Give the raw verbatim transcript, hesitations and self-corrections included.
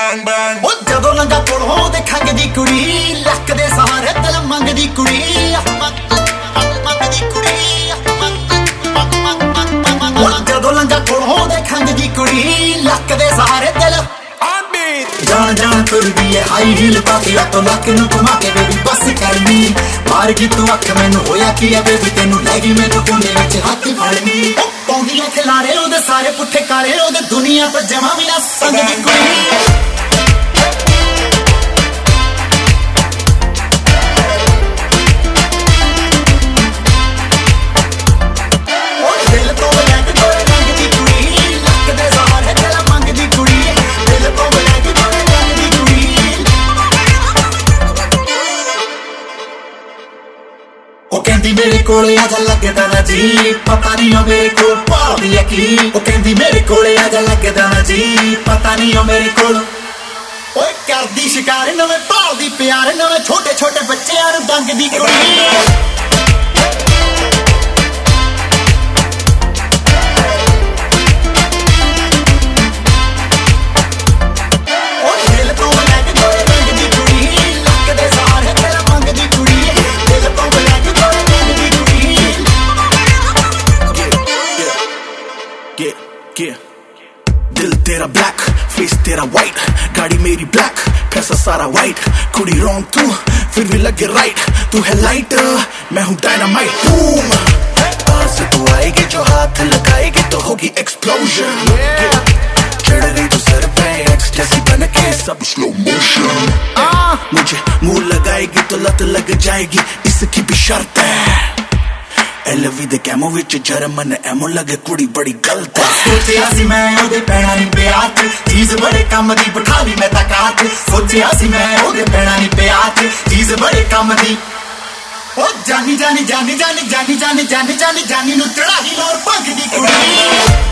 bang bang ਉਹ ਜਦੋਂ ਲੰਗਾ ਕੋਲੋਂ ਦੇਖਾਂਗੇ ਦੀ ਕੁੜੀ ਲੱਕ ਦੇ ਸਹਾਰੇ ਦਿਲ ਮੰਗਦੀ ਕੁੜੀ ਮੰਗਦੀ ਕੁੜੀ ਉਹ ਜਦੋਂ ਲੰਗਾ ਕੋਲੋਂ ਦੇਖਾਂਗੇ ਦੀ ਕੁੜੀ ਲੱਕ ਦੇ ਸਹਾਰੇ ਦਿਲ ਜਾਣ ਜਾਣ ਤੁਰਦੀ ਏ ਹਾਈ ਹੀਲ ਪਾ ਕੇ ਆਟੋ ਲੱਕ ਨੂੰ ਘੁਮਾ ਕੇ ਬੇਬੀ ਬਸ ਕਰਨੀ ਮਾਰ ਗਈ ਤੂੰ ਅੱਖ ਮੈਨੂੰ ਹੋਇਆ ਕੀ ਆ ਬੇਬੀ ਤੈਨੂੰ ਲੈ ਗਈ ਮੈਨੂੰ ਕੋਨੇ ਵਿੱਚ ਹੱਥ ਫੜਨੀ ਪਾਉਂਦੀਆਂ ਖਿਲਾਰੇ ਉਹਦੇ ਸਾਰੇ ਪੁੱਠੇ ਕਾਲੇ ਉਹਦੇ ਦੁਨੀਆ ਤੋਂ ਜਮਾ ਵੀ ਨਾ ਸੰਗਦੀ ਕੁੜੀ ਉਹ ਕਹਿੰਦੀ ਮੇਰੇ ਕੋਲੇ ਆ ਜਾ ਲੱਗਦਾ ਨਾ ਜੀ ਪਤਾ ਨਹੀਂ ਉਹ ਮੇਰੇ ਕੋਲ ਭਾਲਦੀ ਆ ਕੀ ਉਹ ਕਹਿੰਦੀ ਮੇਰੇ ਕੋਲੇ ਆ ਜਾ ਲੱਗਦਾ ਨਾ ਜੀ ਪਤਾ ਨਹੀਂ ਉਹ ਮੇਰੇ ਕੋਲ ਓਏ ਕਰਦੀ ਸ਼ਿਕਾਰ ਨਵੇਂ ਭਾਲਦੀ ਪਿਆਰ ਨਵੇਂ ਛੋਟੇ ਛੋਟੇ ਬੱਚਿਆਂ ਨੂੰ ਦੰਗਦੀ ਕੁੜੀ दिल तेरा ब्लैक फेस तेरा वाइट गाड़ी मेरी ब्लैक पैसा सारा वाइट कुड़ी रॉन्ग तू फिर भी लगे राइट तू है लाइट मैं हूँ डायनामाइट बूम पास तू आएगी जो हाथ लगाएगी तो होगी एक्सप्लोजन चढ़ गई तो सर पे एक्सटेसी बन के सब स्लो मोशन मुझे मुंह लगाएगी तो लत लग जाएगी इसकी भी शर्त है एलवी दे कैमो विच जर्मन एमो लगे कुड़ी बड़ी गलत है सोचिया सी मैं ओदे पैणा नहीं पिया चीज बड़े कम दी बिठा ली मैं तकात सोचिया सी मैं ओदे पैणा नहीं पिया चीज बड़े कम दी ओ जानी जानी जानी जानी जानी जानी जानी जानी जानी नु चढ़ाई और भंग दी कुड़ी